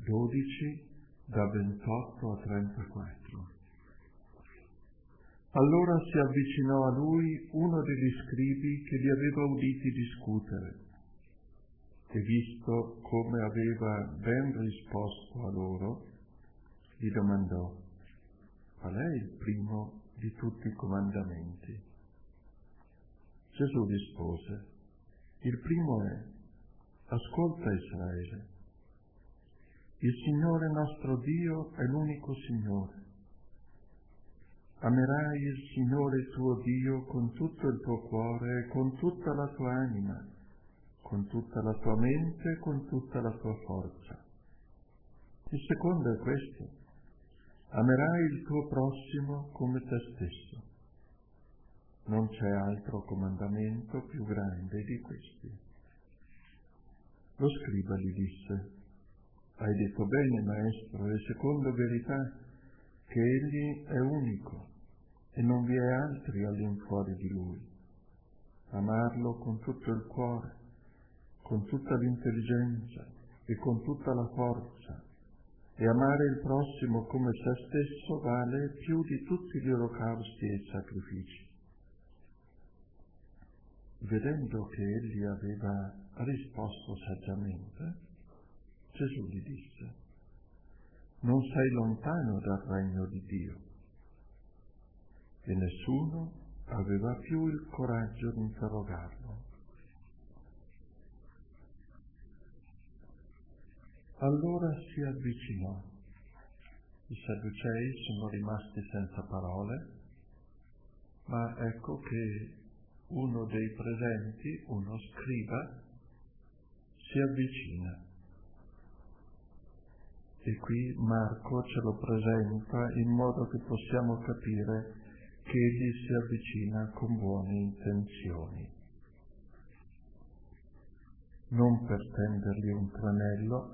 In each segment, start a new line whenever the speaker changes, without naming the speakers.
12, da 28 a 34. Allora si avvicinò a lui uno degli scribi che li aveva uditi discutere, e visto come aveva ben risposto a loro, gli domandò: qual è il primo di tutti i comandamenti? Gesù rispose: il primo è: ascolta Israele, il Signore nostro Dio è l'unico Signore. Amerai il Signore tuo Dio con tutto il tuo cuore e con tutta la tua anima, con tutta la tua mente e con tutta la tua forza. Il secondo è questo: amerai il tuo prossimo come te stesso. Non c'è altro comandamento più grande di questi. Lo scriba gli disse: hai detto bene, maestro, e secondo verità, che egli è unico e non vi è altri all'infuori di lui. Amarlo con tutto il cuore, con tutta l'intelligenza e con tutta la forza, e amare il prossimo come se stesso vale più di tutti gli olocausti e i sacrifici. Vedendo che egli aveva risposto saggiamente, Gesù gli disse: non sei lontano dal regno di Dio. E nessuno aveva più il coraggio di interrogarlo. Allora si avvicinò. I Sadducei sono rimasti senza parole, ma ecco che uno dei presenti, uno scriba, si avvicina. E qui Marco ce lo presenta in modo che possiamo capire che egli si avvicina con buone intenzioni. Non per tendergli un tranello.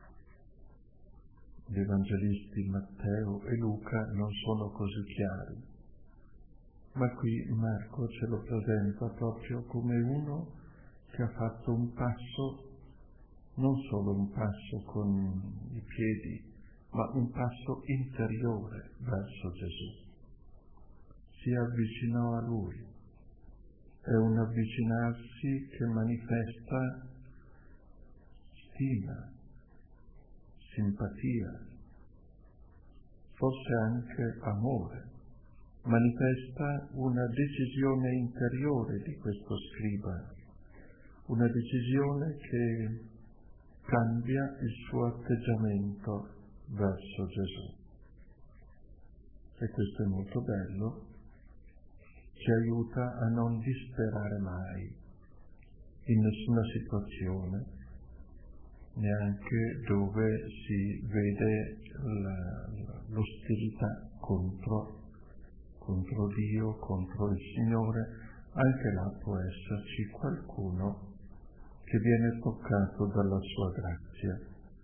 Gli evangelisti Matteo e Luca non sono così chiari, ma qui Marco ce lo presenta proprio come uno che ha fatto un passo, non solo un passo con i piedi, ma un passo interiore verso Gesù. Si avvicinò a Lui. È un avvicinarsi che manifesta stima, simpatia, forse anche amore. Manifesta una decisione interiore di questo scriba, una decisione che cambia il suo atteggiamento verso Gesù. E questo è molto bello, ci aiuta a non disperare mai in nessuna situazione, neanche dove si vede l'ostilità contro Dio, contro il Signore. Anche là può esserci qualcuno che viene toccato dalla sua grazia.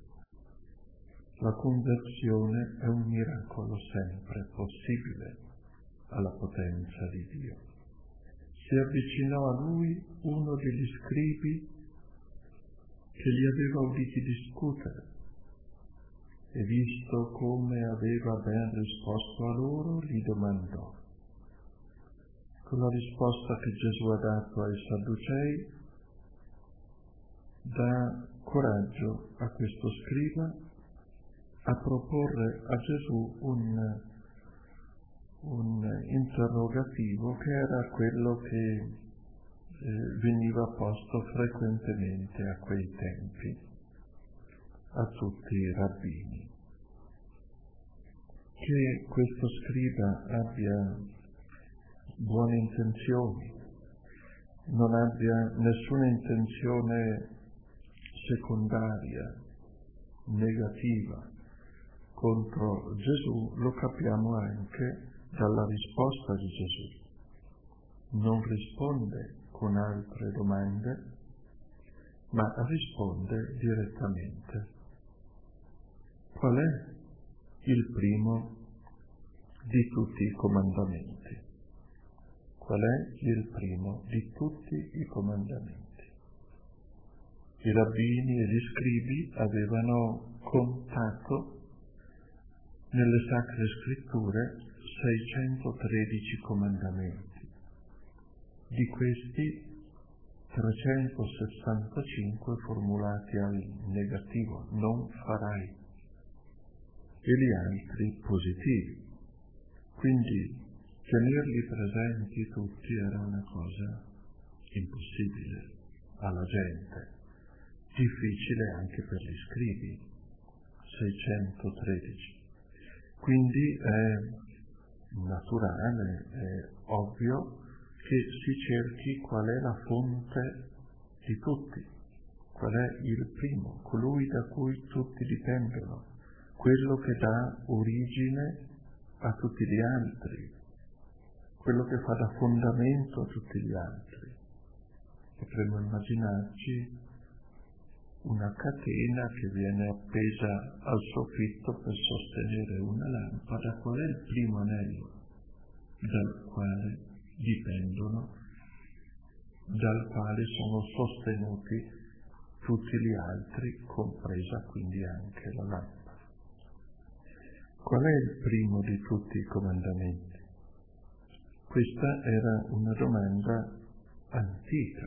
La conversione è un miracolo sempre possibile alla potenza di Dio. Si avvicinò a lui uno degli scribi che li aveva uditi discutere, e visto come aveva ben risposto a loro, gli domandò. Con la risposta che Gesù ha dato ai Sadducei, dà coraggio a questo scriba a proporre a Gesù un interrogativo che era quello che veniva posto frequentemente a quei tempi a tutti i rabbini. Che questo scriba abbia buone intenzioni, non abbia nessuna intenzione secondaria, negativa contro Gesù, lo capiamo anche dalla risposta di Gesù. Non risponde con altre domande, ma risponde direttamente. Qual è il primo di tutti i comandamenti? Qual è il primo di tutti i comandamenti? I rabbini e gli scribi avevano contato nelle Sacre Scritture 613 comandamenti. Di questi 365 formulati al negativo, non farai, e gli altri positivi. Quindi tenerli presenti tutti era una cosa impossibile alla gente, difficile anche per gli scribi, 613. Quindi è naturale, è ovvio che si cerchi qual è la fonte di tutti, qual è il primo, colui da cui tutti dipendono, quello che dà origine a tutti gli altri, quello che fa da fondamento a tutti gli altri. Potremmo immaginarci una catena che viene appesa al soffitto per sostenere una lampada. Qual è il primo anello dal quale dipendono, dal quale sono sostenuti tutti gli altri, compresa quindi anche la lampada? Qual è il primo di tutti i comandamenti? Questa era una domanda antica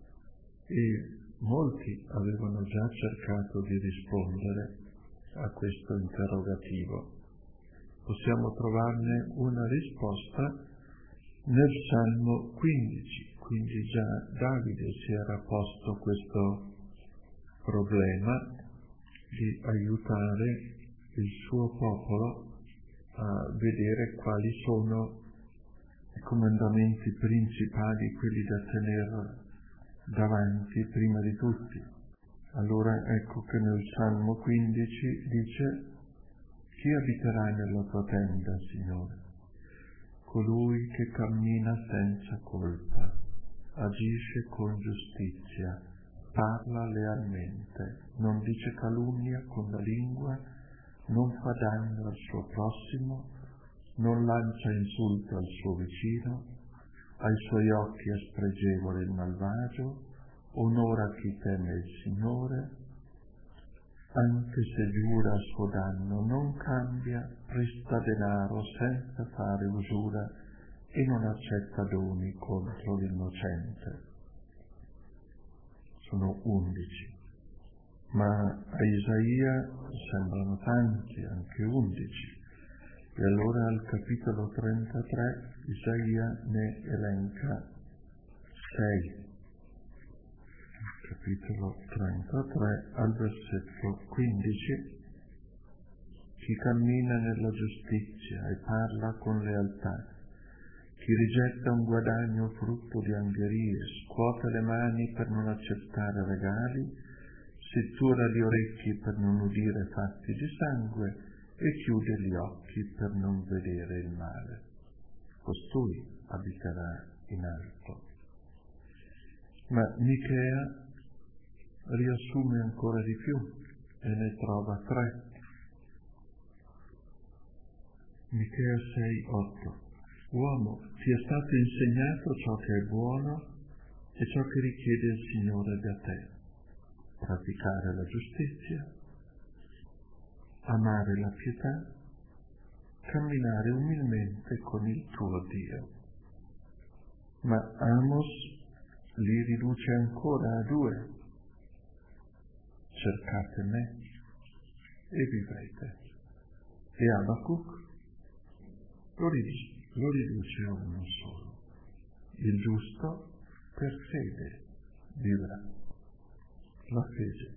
e molti avevano già cercato di rispondere a questo interrogativo. Possiamo trovarne una risposta nel Salmo 15, quindi già Davide si era posto questo problema di aiutare il suo popolo a vedere quali sono i comandamenti principali, quelli da tenere davanti prima di tutti. Allora ecco che nel Salmo 15 dice: chi abiterà nella tua tenda, Signore? Colui che cammina senza colpa, agisce con giustizia, parla lealmente, non dice calunnia con la lingua, non fa danno al suo prossimo, non lancia insulti al suo vicino, ai suoi occhi è spregevole il malvagio, onora chi teme il Signore, anche se giura a suo danno non cambia, presta denaro senza fare usura e non accetta doni contro l'innocente. Sono 11, ma a Isaia sembrano tanti, anche 11. E allora al capitolo 33 Isaia ne elenca 6. Capitolo 33 al versetto 15. Chi cammina nella giustizia e parla con lealtà, chi rigetta un guadagno frutto di angherie, scuote le mani per non accettare regali, si tura gli orecchi per non udire fatti di sangue e chiude gli occhi per non vedere il male. Costui abiterà in alto. Ma Michea riassume ancora di più e ne trova 3. Michea 6:8. Uomo, ti è stato insegnato ciò che è buono e ciò che richiede il Signore da te: praticare la giustizia, amare la pietà, camminare umilmente con il tuo Dio. Ma Amos li riduce ancora a 2. Cercate me e vivrete. E Abacuc lo riduce a uno solo. Il giusto per fede vivrà. La fede.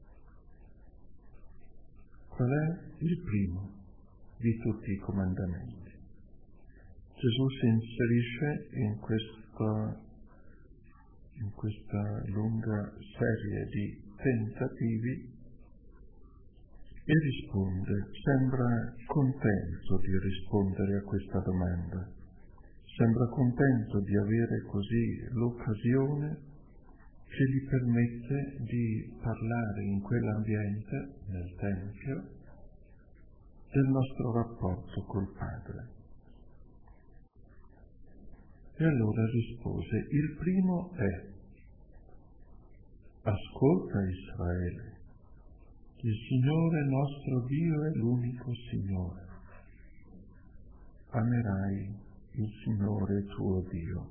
Qual è il primo di tutti i comandamenti? Gesù si inserisce in questa lunga serie di tentativi e risponde, sembra contento di rispondere a questa domanda, sembra contento di avere così l'occasione che gli permette di parlare in quell'ambiente, nel Tempio, del nostro rapporto col Padre. E allora rispose: il primo è: Ascolta Israele, il Signore nostro Dio è l'unico Signore. Amerai il Signore tuo Dio.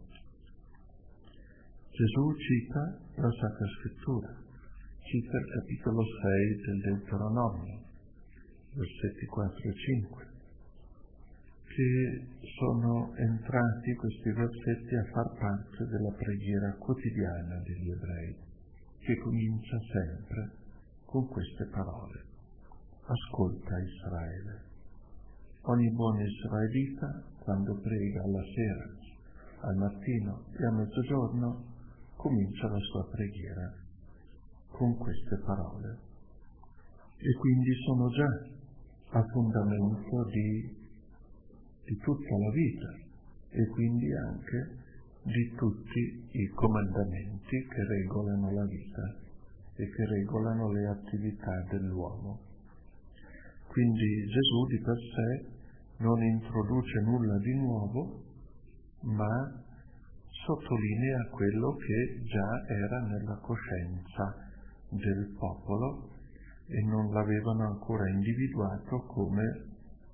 Gesù cita la Sacra Scrittura, cita il capitolo 6 del Deuteronomio, versetti 4 e 5, che sono entrati questi versetti a far parte della preghiera quotidiana degli ebrei, che comincia sempre con queste parole. Ascolta Israele. Ogni buon israelita, quando prega alla sera, al mattino e a mezzogiorno, comincia la sua preghiera con queste parole. E quindi sono già a fondamento di tutta la vita e quindi anche di tutti i comandamenti che regolano la vita e che regolano le attività dell'uomo. Quindi Gesù di per sé non introduce nulla di nuovo, ma sottolinea quello che già era nella coscienza del popolo e non l'avevano ancora individuato come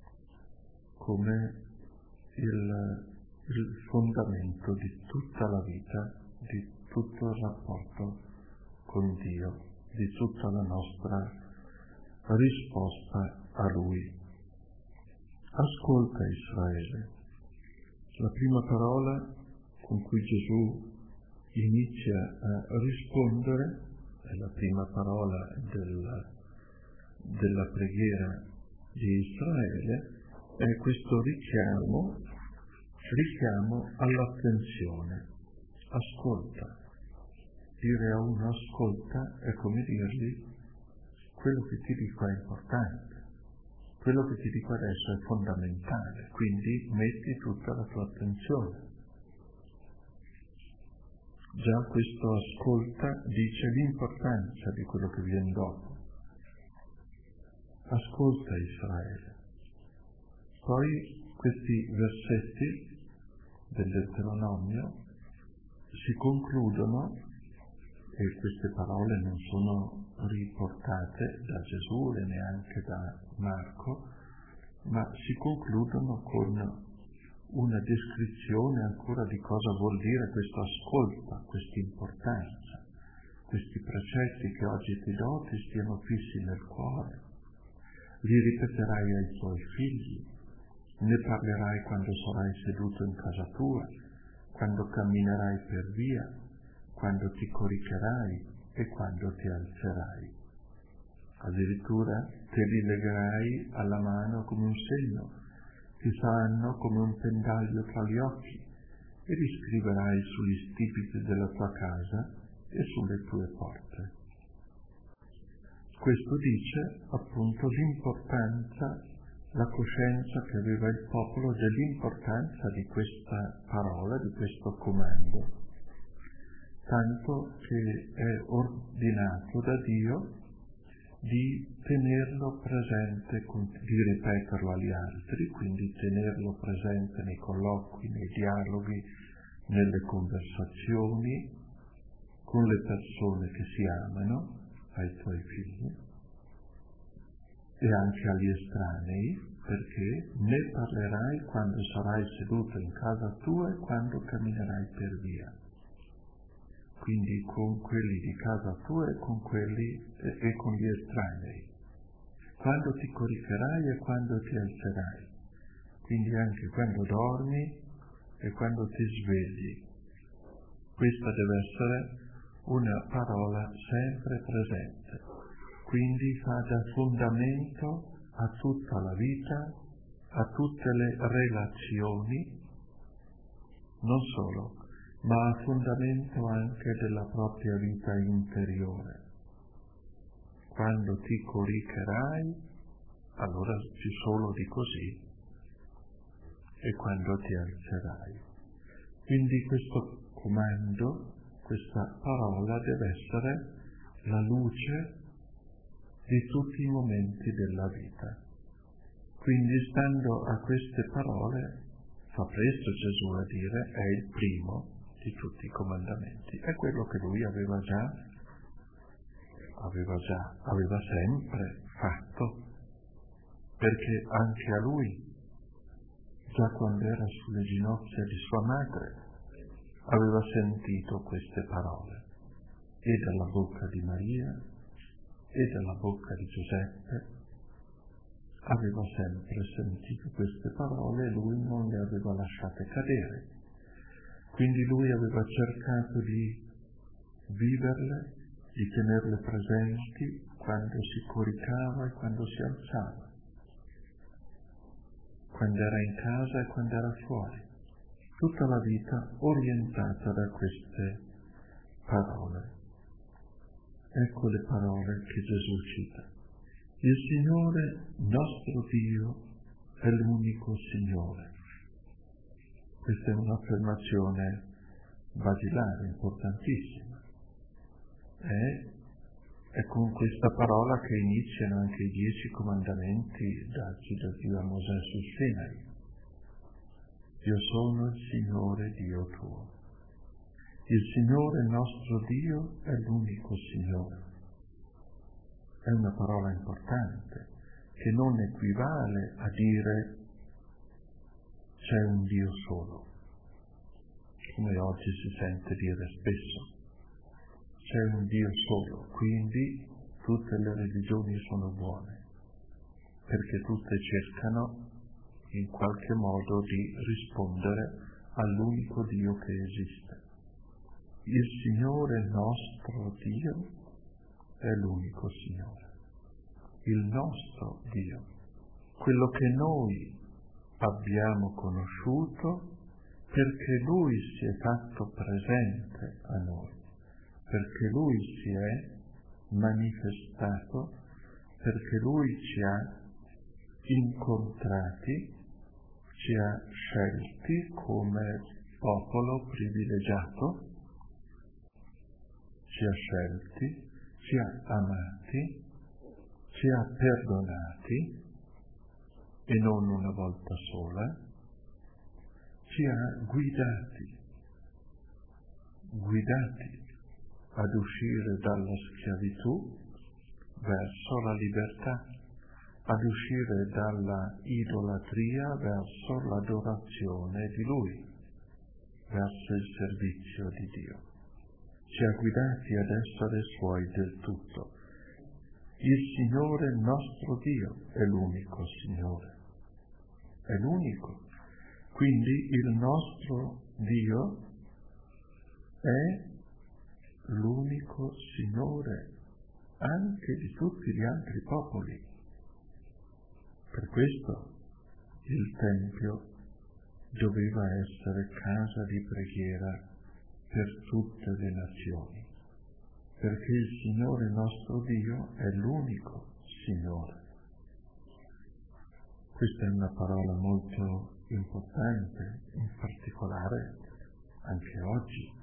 il fondamento di tutta la vita, di tutto il rapporto con Dio, di tutta la nostra risposta a Lui. Ascolta Israele. La prima parola con cui Gesù inizia a rispondere è la prima parola della preghiera di Israele, è questo richiamo all'attenzione. Ascolta. Dire a uno ascolta è come dirgli: quello che ti dico è importante, quello che ti dico adesso è fondamentale, quindi metti tutta la tua attenzione. Già questo ascolta dice l'importanza di quello che viene dopo. Ascolta Israele. Poi questi versetti del Deuteronomio si concludono, e queste parole non sono riportate da Gesù e neanche da Marco, ma si concludono con una descrizione ancora di cosa vuol dire questo ascolto, questa importanza, questi precetti che oggi ti do ti stiano fissi nel cuore, li ripeterai ai tuoi figli, ne parlerai quando sarai seduto in casa tua, quando camminerai per via, quando ti coricherai e quando ti alzerai. Addirittura te li legherai alla mano come un segno, ti saranno come un pendaglio tra gli occhi, e li scriverai sugli stipiti della tua casa e sulle tue porte. Questo dice appunto l'importanza, la coscienza che aveva il popolo dell'importanza di questa parola, di questo comando, tanto che è ordinato da Dio di tenerlo presente, di ripeterlo agli altri, quindi tenerlo presente nei colloqui, nei dialoghi, nelle conversazioni, con le persone che si amano, ai tuoi figli, e anche agli estranei, perché ne parlerai quando sarai seduto in casa tua e quando camminerai per via. Quindi con quelli di casa tua e con quelli e con gli estranei. Quando ti coricherai e quando ti alzerai. Quindi anche quando dormi e quando ti svegli. Questa deve essere una parola sempre presente. Quindi fa da fondamento a tutta la vita, a tutte le relazioni, non solo, ma a fondamento anche della propria vita interiore. Quando ti coricherai, allora più solo di così, e quando ti alzerai. Quindi questo comando, questa parola deve essere la luce di tutti i momenti della vita. Quindi stando a queste parole, fa presto Gesù a dire, è il primo di tutti i comandamenti. È quello che lui aveva già aveva sempre fatto, perché anche a lui, già quando era sulle ginocchia di sua madre, aveva sentito queste parole, e dalla bocca di Maria, e dalla bocca di Giuseppe. Aveva sempre sentito queste parole e lui non le aveva lasciate cadere. Quindi lui aveva cercato di viverle, di tenerle presenti quando si coricava e quando si alzava, quando era in casa e quando era fuori. Tutta la vita orientata da queste parole. Ecco le parole che Gesù cita. Il Signore nostro Dio è l'unico Signore. Questa è un'affermazione basilare, importantissima. È con questa parola che iniziano anche i 10 comandamenti dati da Dio a Mosè sul Sinai. Io sono il Signore Dio tuo. Il Signore nostro Dio è l'unico Signore. È una parola importante che non equivale a dire c'è un Dio solo, come oggi si sente dire spesso. C'è un Dio solo, quindi tutte le religioni sono buone, perché tutte cercano in qualche modo di rispondere all'unico Dio che esiste. Il Signore nostro Dio è l'unico Signore. Il nostro Dio, quello che noi abbiamo conosciuto perché Lui si è fatto presente a noi, perché Lui si è manifestato, perché Lui ci ha incontrati, ci ha scelti come popolo privilegiato, ci ha scelti, ci ha amati, ci ha perdonati, e non una volta sola, ci ha guidati ad uscire dalla schiavitù verso la libertà, ad uscire dalla idolatria verso l'adorazione di Lui, verso il servizio di Dio. Ci ha guidati ad essere Suoi del tutto. Il Signore nostro Dio è l'unico Signore. È l'unico. Quindi il nostro Dio è l'unico Signore anche di tutti gli altri popoli. Per questo il Tempio doveva essere casa di preghiera per tutte le nazioni, perché il Signore nostro Dio è l'unico Signore. Questa è una parola molto importante, in particolare anche oggi.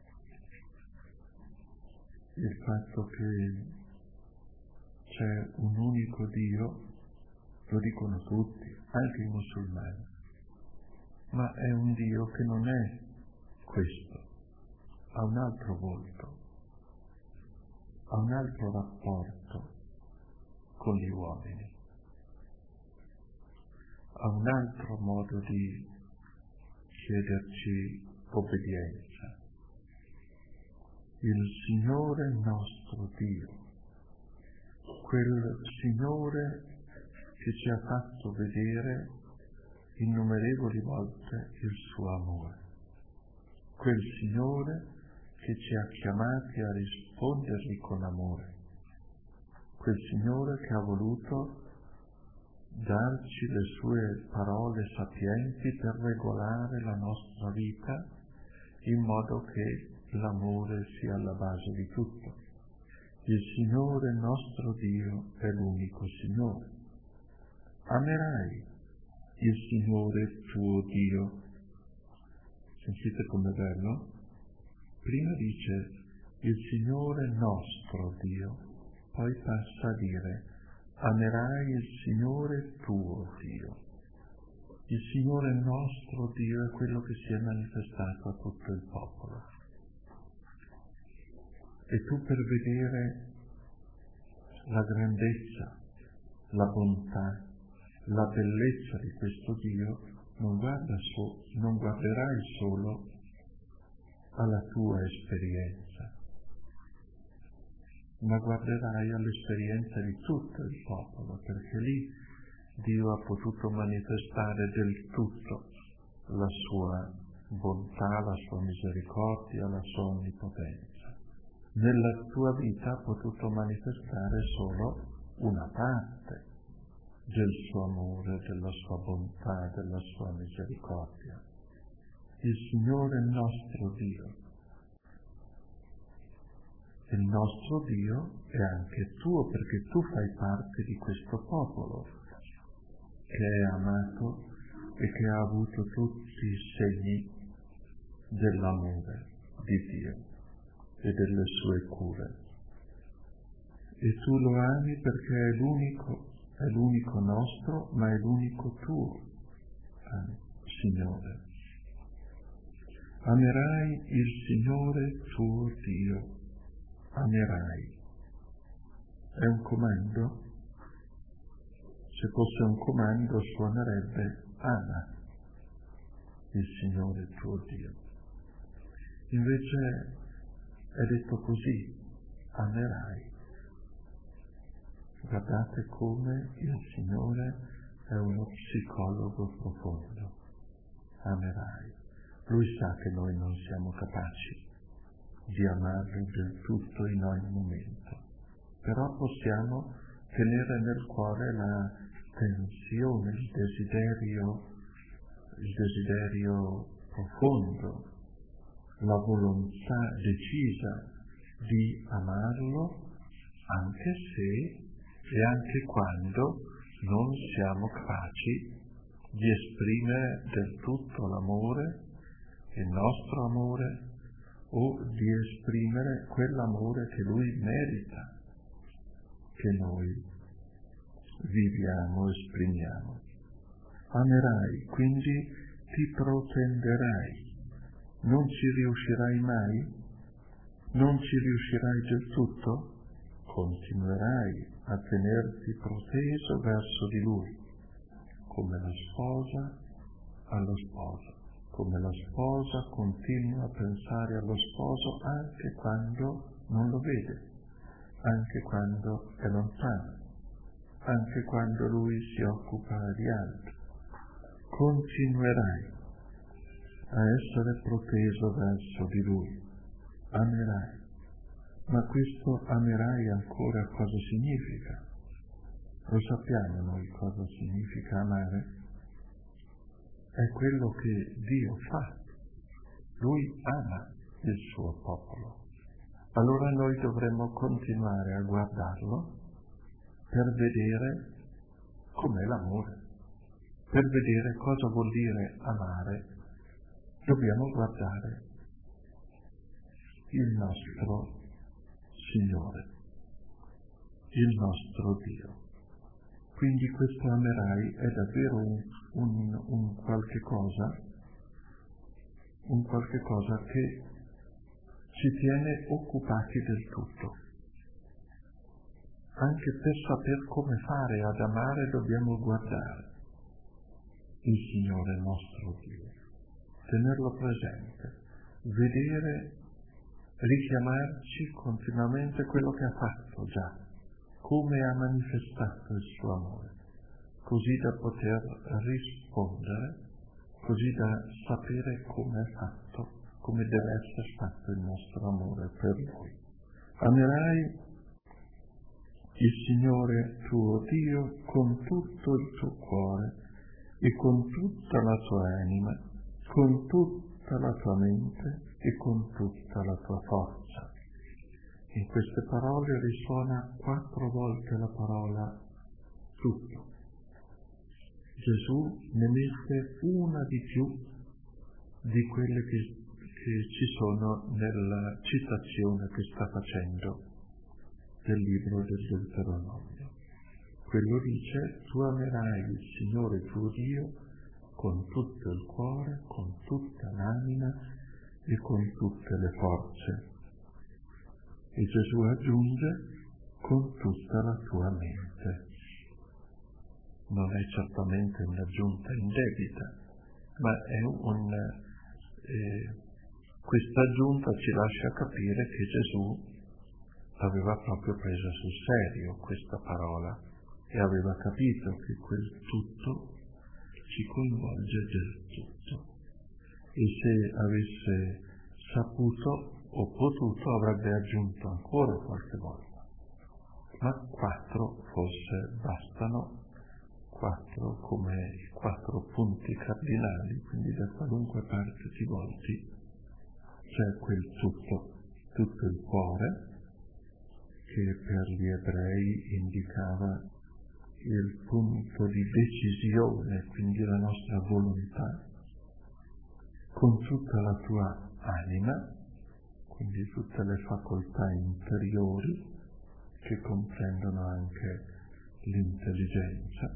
Il fatto che c'è un unico Dio, lo dicono tutti, anche i musulmani, ma è un Dio che non è questo, ha un altro volto, ha un altro rapporto con gli uomini, ha un altro modo di chiederci obbedienza. Il Signore nostro Dio, quel Signore che ci ha fatto vedere innumerevoli volte il suo amore, quel Signore che ci ha chiamati a rispondergli con amore, quel Signore che ha voluto darci le sue parole sapienti per regolare la nostra vita in modo che l'amore sia alla base di tutto. Il Signore nostro Dio è l'unico Signore. Amerai il Signore tuo Dio. Sentite com'è bello? Prima dice il Signore nostro Dio, poi passa a dire amerai il Signore tuo Dio. Il Signore nostro Dio è quello che si è manifestato a tutto il popolo. E tu per vedere la grandezza, la bontà, la bellezza di questo Dio, non guarderai solo alla tua esperienza, ma guarderai all'esperienza di tutto il popolo, perché lì Dio ha potuto manifestare del tutto la sua bontà, la sua misericordia, la sua onnipotenza. Nella tua vita ha potuto manifestare solo una parte del suo amore, della sua bontà, della sua misericordia. Il Signore è il nostro Dio. Il nostro Dio è anche tuo, perché tu fai parte di questo popolo che è amato e che ha avuto tutti i segni dell'amore di Dio e delle sue cure. E tu lo ami perché è l'unico nostro, ma è l'unico tuo, Signore. Amerai il Signore tuo Dio, amerai. È un comando? Se fosse un comando suonerebbe ama il Signore tuo Dio. Invece è detto così, amerai. Guardate come il Signore è uno psicologo profondo. Amerai. Lui sa che noi non siamo capaci di amarlo del tutto in ogni momento, però possiamo tenere nel cuore la tensione, il desiderio profondo, la volontà decisa di amarlo, anche se e anche quando non siamo capaci di esprimere del tutto l'amore, il nostro amore, o di esprimere quell'amore che Lui merita, che noi viviamo, esprimiamo. Amerai, quindi ti protenderai, non ci riuscirai mai, non ci riuscirai del tutto, continuerai a tenerti proteso verso di Lui, come la sposa allo sposo, come la sposa continua a pensare allo sposo anche quando non lo vede, anche quando è lontano, anche quando Lui si occupa di altro. Continuerai a essere proteso verso di Lui, amerai. Ma questo amerai ancora cosa significa? Lo sappiamo noi cosa significa amare? È quello che Dio fa. Lui ama il suo popolo. Allora noi dovremmo continuare a guardarlo per vedere com'è l'amore, per vedere cosa vuol dire amare. Dobbiamo guardare il nostro Signore, il nostro Dio. Quindi questo amerai è davvero un qualche cosa che ci tiene occupati del tutto. Anche per saper come fare ad amare dobbiamo guardare il Signore nostro Dio, tenerlo presente, vedere, richiamarci continuamente quello che ha fatto già, come ha manifestato il suo amore, così da poter rispondere, così da sapere come è fatto, come deve essere fatto il nostro amore per Lui. Amerai il Signore tuo Dio con tutto il tuo cuore e con tutta la tua anima, con tutta la tua mente e con tutta la tua forza. In queste parole risuona 4 volte la parola tutto. Gesù ne mette una di più di quelle che ci sono nella citazione che sta facendo del libro del Deuteronomio. Quello dice: tu amerai il Signore tuo Dio con tutto il cuore, con tutta l'anima e con tutte le forze. E Gesù aggiunge: con tutta la tua mente. Non è certamente un'aggiunta indebita, ma è questa aggiunta ci lascia capire che Gesù aveva proprio preso sul serio questa parola e aveva capito che quel tutto ci coinvolge del tutto. E se avesse saputo o potuto avrebbe aggiunto ancora qualche volta, ma 4 forse bastano, 4 come i 4 punti cardinali, quindi da qualunque parte ti volti c'è quel tutto il cuore, che per gli ebrei indicava il punto di decisione, quindi la nostra volontà, con tutta la tua anima, quindi tutte le facoltà interiori che comprendono anche l'intelligenza,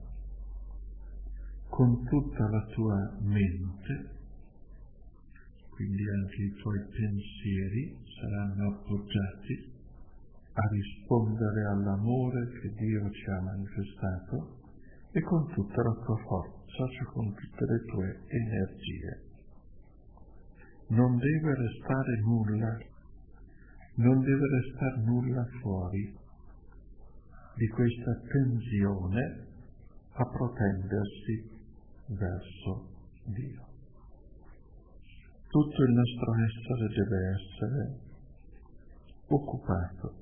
con tutta la tua mente, quindi anche i tuoi pensieri saranno appoggiati a rispondere all'amore che Dio ci ha manifestato e con tutta la tua forza, cioè con tutte le tue energie. Non deve restare nulla fuori di questa tensione a protendersi verso Dio. Tutto il nostro essere deve essere occupato.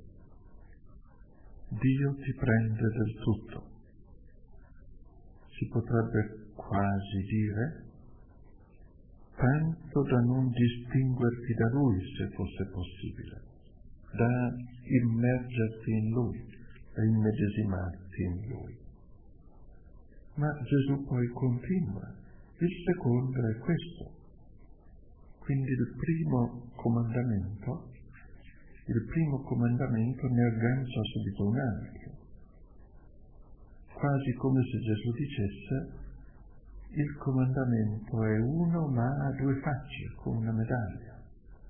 Dio ti prende del tutto. Si potrebbe quasi dire tanto da non distinguerti da Lui, se fosse possibile, da immergerti in Lui, da immedesimarti in Lui. Ma Gesù poi continua. Il secondo è questo. Quindi il primo comandamento ne aggancia subito un altro. Quasi come se Gesù dicesse: il comandamento è uno ma ha 2 facce, come una medaglia.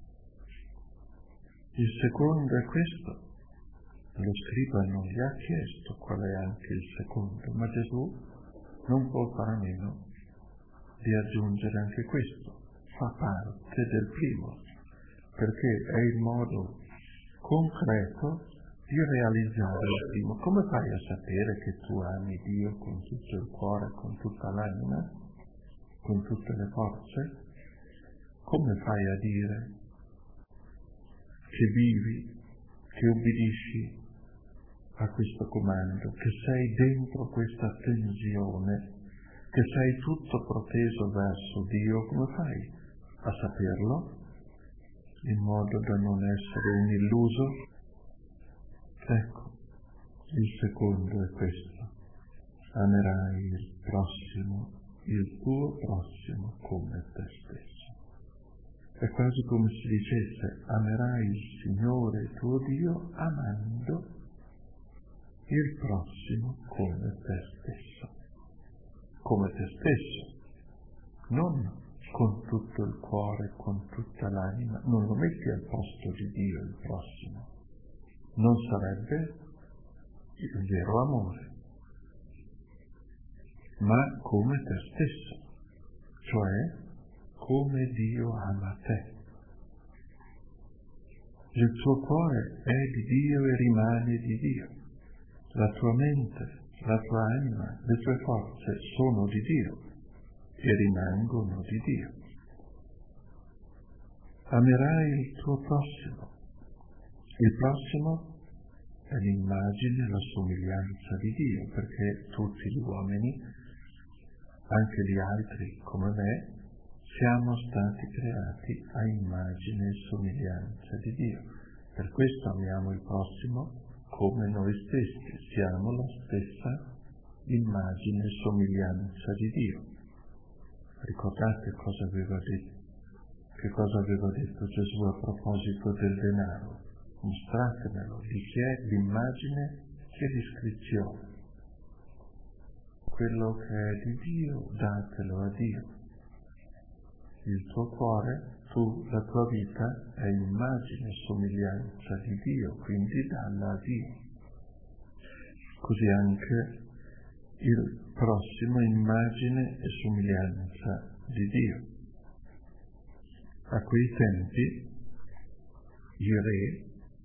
Il secondo è questo. Lo scriba non gli ha chiesto qual è anche il secondo, ma Gesù non può fare a meno di aggiungere anche questo. Fa parte del primo, perché è il modo concreto di realizzare il primo. Come fai a sapere che tu ami Dio con tutto il cuore, con tutta l'anima, con tutte le forze? Come fai a dire che vivi, che obbedisci a questo comando, che sei dentro questa tensione, che sei tutto proteso verso Dio? Come fai a saperlo? In modo da non essere un illuso? Ecco, il secondo è questo. Amerai il prossimo, il tuo prossimo come te stesso. È quasi come si dicesse: amerai il Signore tuo Dio amando il prossimo come te stesso. Come te stesso, non con tutto il cuore, con tutta l'anima. Non lo metti al posto di Dio il prossimo. Non sarebbe il vero amore, ma come te stesso, cioè come Dio ama te. Il tuo cuore è di Dio e rimane di Dio. La tua mente, la tua anima, le tue forze sono di Dio e rimangono di Dio. Amerai il tuo prossimo. Il prossimo è l'immagine, la somiglianza di Dio, perché tutti gli uomini, anche gli altri come me, siamo stati creati a immagine e somiglianza di Dio. Per questo amiamo il prossimo come noi stessi, siamo la stessa immagine e somiglianza di Dio. Ricordate che cosa aveva detto Gesù a proposito del denaro? Mostratemelo, di chi è l'immagine e l'iscrizione. Quello che è di Dio, datelo a Dio. Il tuo cuore, la tua vita è immagine e somiglianza di Dio, quindi dalla a Dio. così anche il prossimo è immagine e somiglianza di Dio. A quei tempi i re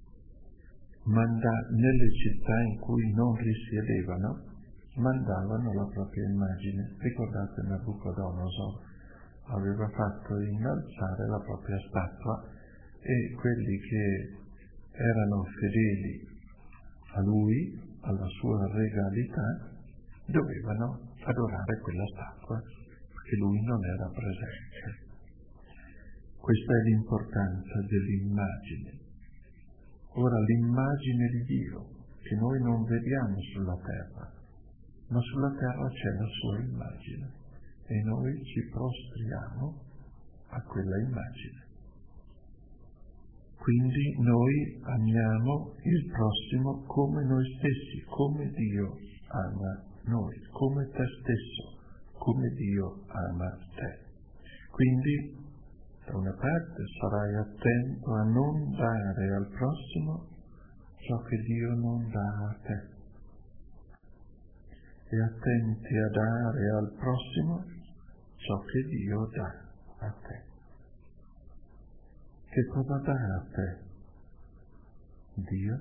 nelle città in cui non risiedevano mandavano la propria immagine. Ricordate, Nabucodonosor aveva fatto innalzare la propria statua e quelli che erano fedeli a lui, alla sua regalità, dovevano adorare quella statua perché lui non era presente. Questa è l'importanza dell'immagine. Ora, l'immagine di Dio, che noi non vediamo sulla terra, ma sulla terra c'è la sua immagine e noi ci prostriamo a quella immagine. Quindi noi amiamo il prossimo come noi stessi, come Dio ama noi, come te stesso, come Dio ama te. Quindi, da una parte sarai attento a non dare al prossimo ciò che Dio non dà a te, e attenti a dare al prossimo ciò che Dio dà a te. Che cosa dà a te Dio?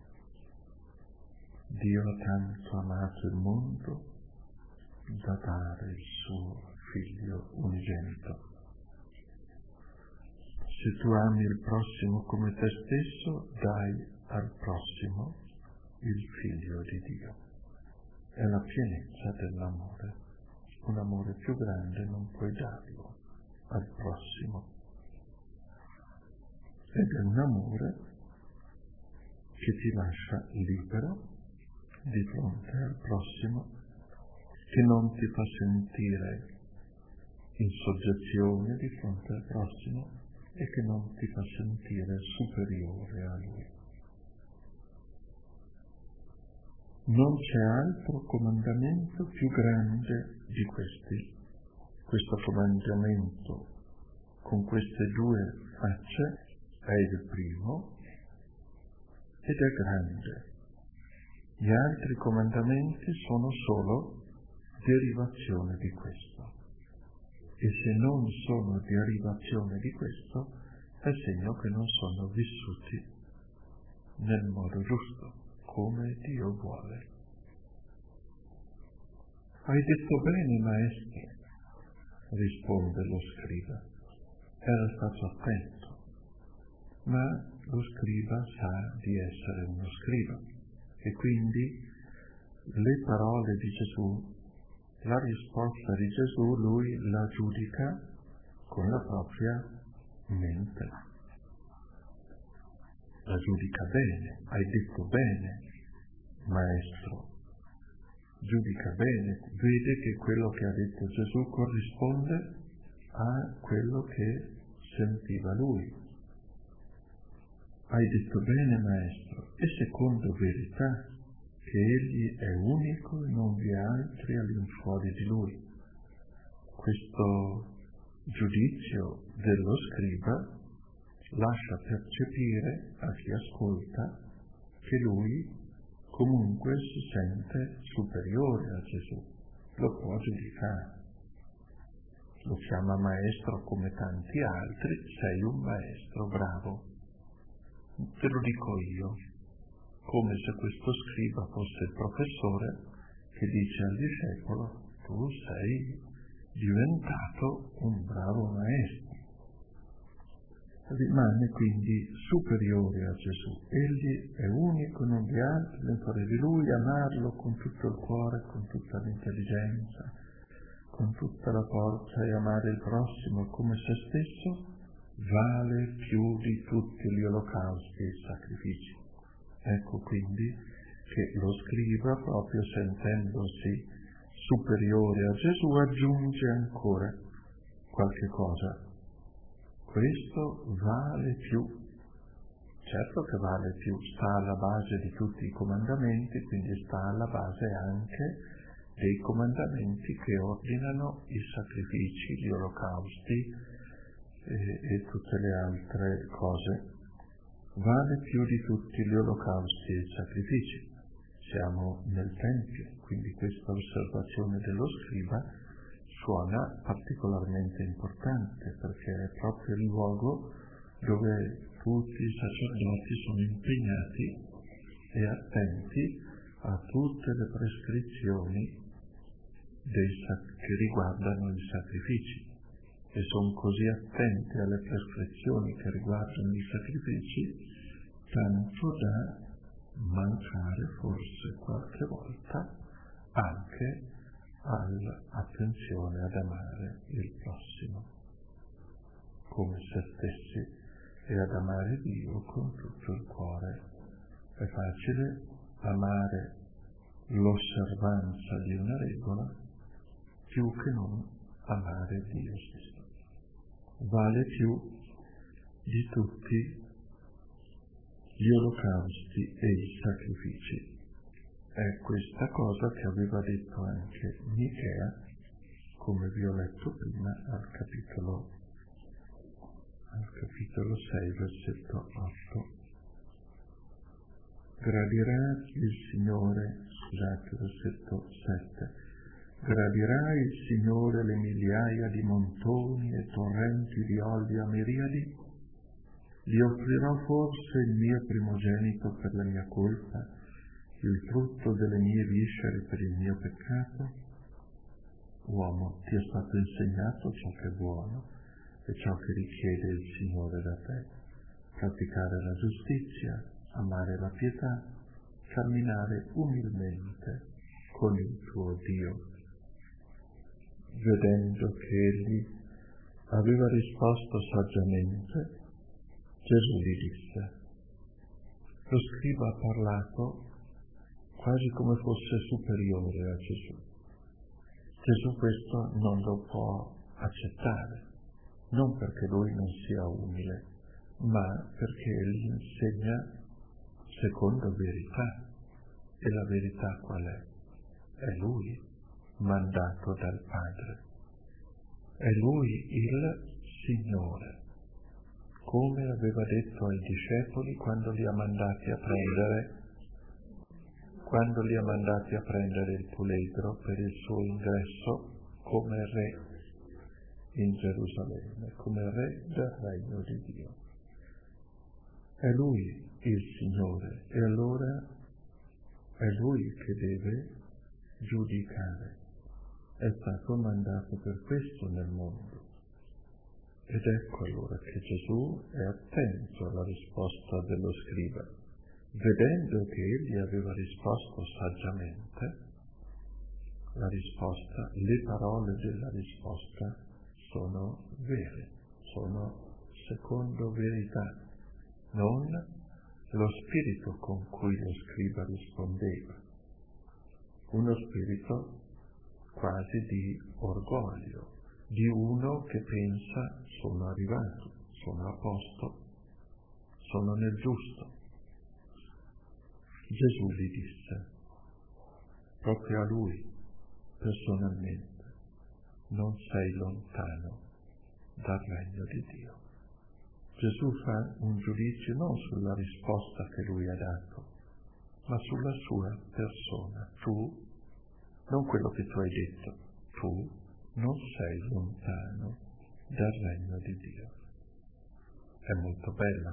Dio ha tanto amato il mondo da dare il suo Figlio unigenito. Se tu ami il prossimo come te stesso, dai al prossimo il Figlio di Dio. È la pienezza dell'amore. Un amore più grande non puoi darlo al prossimo. Ed è un amore che ti lascia libero di fronte al prossimo, che non ti fa sentire in soggezione di fronte al prossimo e che non ti fa sentire superiore a lui. Non c'è altro comandamento più grande di questi. Questo comandamento con queste due facce è il primo ed è grande. Gli altri comandamenti sono solo derivazione di questo. E se non sono derivazione di questo, è segno che non sono vissuti nel modo giusto, come Dio vuole. Hai detto bene, maestro, risponde lo scriba. Era stato attento, ma lo scriba sa di essere uno scriba e quindi le parole di Gesù, la risposta di Gesù, lui la giudica con la propria mente. La giudica bene, hai detto bene, maestro. Giudica bene, vede che quello che ha detto Gesù corrisponde a quello che sentiva lui. Hai detto bene, maestro, e secondo verità, che egli è unico e non vi è altri all'infuori di lui. Questo giudizio dello scriba lascia percepire a chi ascolta che lui comunque si sente superiore a Gesù, lo può giudicare. Lo chiama maestro come tanti altri, sei un maestro bravo. Te lo dico io, come se questo scriba fosse il professore che dice al discepolo: tu sei diventato un bravo maestro. Rimane quindi superiore a Gesù. Egli è unico, non vi è altro fuori di lui. Amarlo con tutto il cuore, con tutta l'intelligenza, con tutta la forza, e amare il prossimo come se stesso vale più di tutti gli olocausti e i sacrifici. Ecco quindi che lo scriba, proprio sentendosi superiore a Gesù, aggiunge ancora qualche cosa. Questo vale più. Certo che vale più, sta alla base di tutti i comandamenti, quindi sta alla base anche dei comandamenti che ordinano i sacrifici, gli olocausti e tutte le altre cose. Vale più di tutti gli olocausti e i sacrifici. siamo nel Tempio, quindi questa osservazione dello scriba suona particolarmente importante, perché è proprio il luogo dove tutti i sacerdoti sono impegnati e attenti a tutte le prescrizioni che riguardano i sacrifici, e sono così attenti alle prescrizioni che riguardano i sacrifici tanto da mancare forse qualche volta anche all'attenzione ad amare il prossimo come se stessi e ad amare Dio con tutto il cuore. È facile amare l'osservanza di una regola più che non amare Dio stesso. Vale più di tutti gli olocausti e i sacrifici. È questa cosa che aveva detto anche Michea, come vi ho letto prima al capitolo 6, versetto 8. Gradirà il Signore, versetto 7. Gradirà il Signore le migliaia di montoni e torrenti di olio a miriadi? Gli offrirò forse il mio primogenito per la mia colpa, il frutto delle mie viscere per il mio peccato? Uomo, ti è stato insegnato ciò che è buono e ciò che richiede il Signore da te: praticare la giustizia, amare la pietà, camminare umilmente con il tuo Dio. Vedendo che egli aveva risposto saggiamente, Gesù gli disse: lo scriba ha parlato quasi come fosse superiore a Gesù. Gesù questo non lo può accettare, non perché lui non sia umile, ma perché egli insegna secondo verità. E la verità qual è? È lui mandato dal Padre. È lui il Signore, come aveva detto ai discepoli quando li ha mandati a prendere il puledro per il suo ingresso come re in Gerusalemme, come re del regno di Dio. È lui il Signore, e allora è lui che deve giudicare. È stato mandato per questo nel mondo. Ed ecco allora che Gesù è attento alla risposta dello scriba. Vedendo che egli aveva risposto saggiamente, le parole della risposta sono vere, sono secondo verità, non lo spirito con cui lo scriba rispondeva, uno spirito quasi di orgoglio, di uno che pensa: sono arrivato, sono a posto, sono nel giusto. Gesù gli disse, proprio a lui, personalmente: non sei lontano dal regno di Dio. Gesù fa un giudizio non sulla risposta che lui ha dato, ma sulla sua persona. Tu, non quello che tu hai detto, tu non sei lontano dal regno di Dio. È molto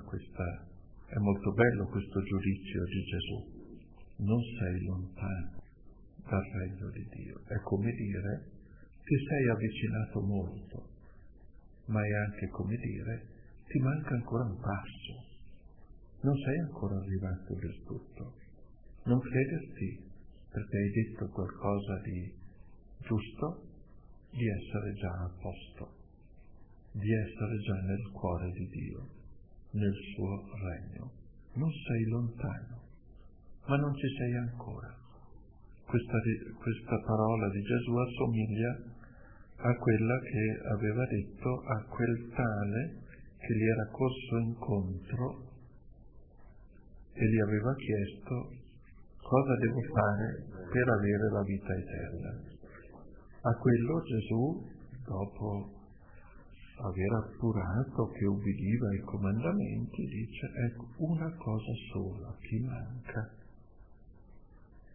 bello questo giudizio di Gesù. Non sei lontano dal regno di Dio. È come dire: ti sei avvicinato molto, ma è anche come dire: ti manca ancora un passo, non sei ancora arrivato del tutto. Non crederti, perché hai detto qualcosa di giusto, di essere già a posto, di essere già nel cuore di Dio, nel suo regno. Non sei lontano, ma non ci sei ancora. Questa parola di Gesù assomiglia a quella che aveva detto a quel tale che gli era corso incontro e gli aveva chiesto: cosa devo fare per avere la vita eterna? A quello Gesù, dopo aver appurato che ubbidiva ai comandamenti, dice: ecco, una cosa sola ti manca.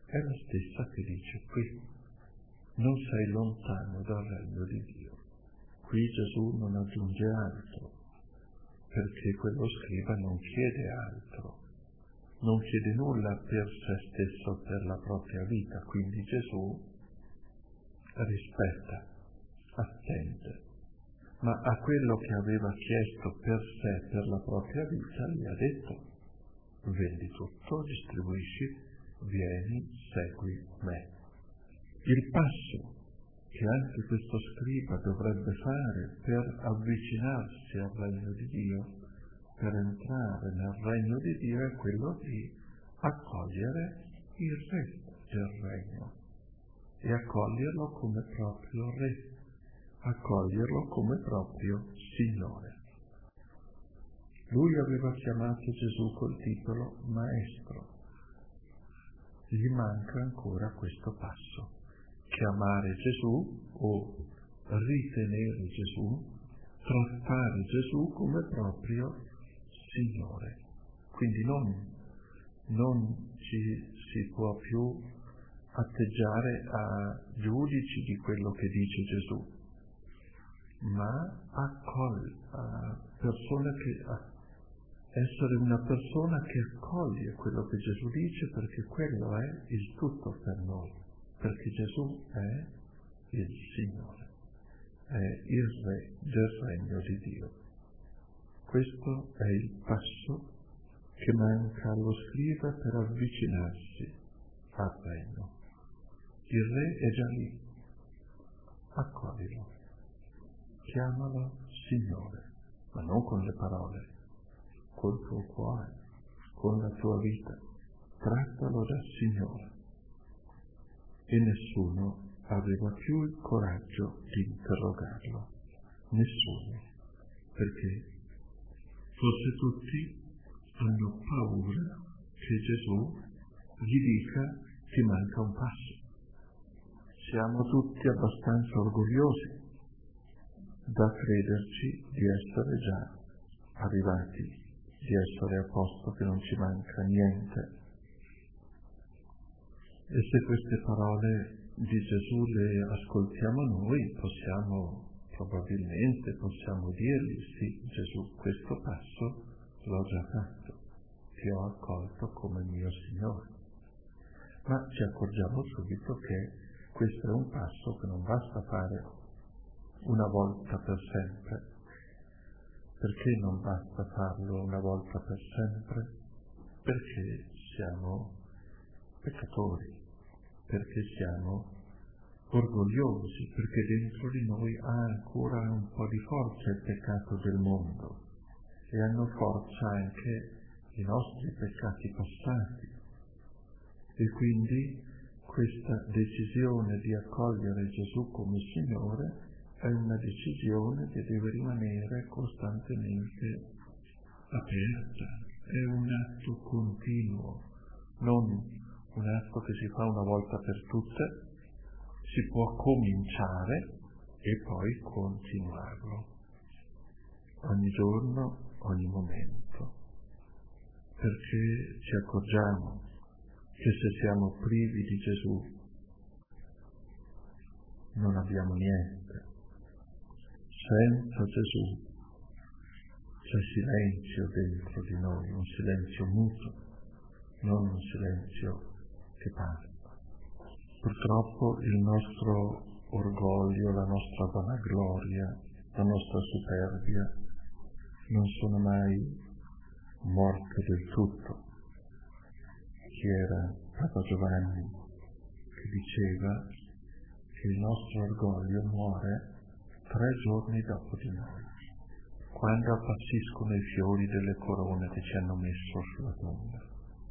è la stessa che dice qui: non sei lontano dal regno di Dio. Qui Gesù non aggiunge altro, perché quello scriba non chiede altro, non chiede nulla per se stesso, per la propria vita, quindi Gesù rispetta, attende, ma a quello che aveva chiesto per sé, per la propria vita, gli ha detto: vendi tutto, distribuisci, vieni, segui me. Il passo che anche questo scriba dovrebbe fare per avvicinarsi al regno di Dio, per entrare nel regno di Dio, è quello di accogliere il Re del regno e accoglierlo come proprio Re, accoglierlo come proprio Signore. Lui aveva chiamato Gesù col titolo Maestro. Gli manca ancora questo passo: chiamare Gesù o ritenere Gesù, trattare Gesù come proprio Signore. Quindi non ci si può più atteggiare a giudici di quello che dice Gesù, ma essere una persona che accoglie quello che Gesù dice, perché quello è il tutto per noi, perché Gesù è il Signore, è il Re del regno di Dio. Questo è il passo che manca allo scriba per avvicinarsi al regno. Il Re è già lì, accoglilo, chiamalo Signore, ma non con le parole, col tuo cuore, con la tua vita, trattalo da Signore. E nessuno aveva più il coraggio di interrogarlo, nessuno, perché forse tutti hanno paura che Gesù gli dica: ti manca un passo. Siamo tutti abbastanza orgogliosi da crederci di essere già arrivati, di essere a posto, che non ci manca niente. E se queste parole di Gesù le ascoltiamo noi, probabilmente possiamo dirgli: sì, Gesù, questo passo l'ho già fatto, ti ho accolto come mio Signore. Ma ci accorgiamo subito che questo è un passo che non basta fare una volta per sempre. Perché non basta farlo una volta per sempre? Perché siamo peccatori, perché siamo orgogliosi, perché dentro di noi ha ancora un po' di forza il peccato del mondo e hanno forza anche i nostri peccati passati. E quindi questa decisione di accogliere Gesù come Signore è una decisione che deve rimanere costantemente aperta, è un atto continuo, non un atto che si fa una volta per tutte. Si può cominciare e poi continuarlo, ogni giorno, ogni momento, perché ci accorgiamo che se siamo privi di Gesù non abbiamo niente. Senza Gesù c'è silenzio dentro di noi, un silenzio muto, non un silenzio che parla. Purtroppo il nostro orgoglio, la nostra vanagloria, la nostra superbia non sono mai morte del tutto. Chi era Papa Giovanni che diceva che il nostro orgoglio muore 3 giorni dopo di noi, quando appassiscono i fiori delle corone che ci hanno messo sulla tomba.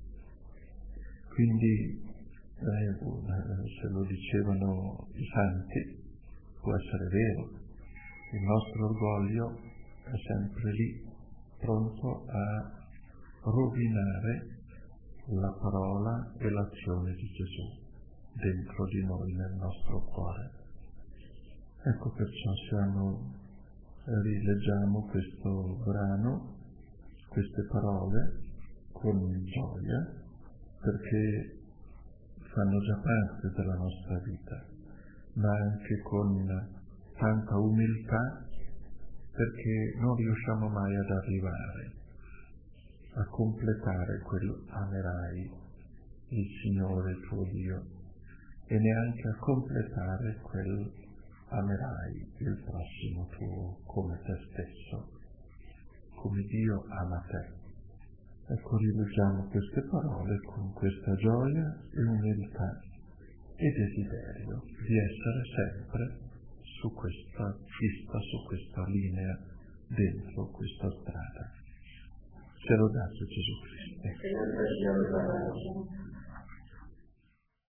Quindi se lo dicevano i santi, può essere vero, il nostro orgoglio è sempre lì, pronto a rovinare la parola e l'azione di Gesù dentro di noi, nel nostro cuore. Ecco perciò rileggiamo questo brano, queste parole con gioia, perché fanno già parte della nostra vita, ma anche con tanta umiltà, perché non riusciamo mai ad arrivare a completare quel amerai il Signore tuo Dio, e neanche a completare quel amerai il prossimo tuo come te stesso, come Dio ama te. Ecco, rileggiamo queste parole con questa gioia e umiltà e desiderio di essere sempre su questa pista, su questa linea, dentro questa strada. Sia lodato Gesù Cristo.